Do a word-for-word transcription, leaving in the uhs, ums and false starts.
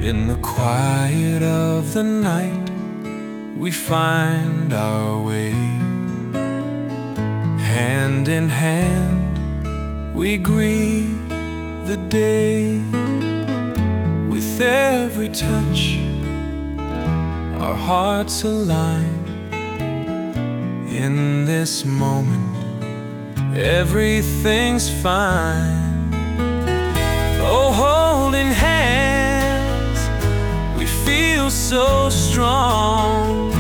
In the quiet of the night, we find our way. Hand in hand, we greet the day. With every touch, our hearts align. In this moment, everything's fine. Oh, holding hands, we feel so strong.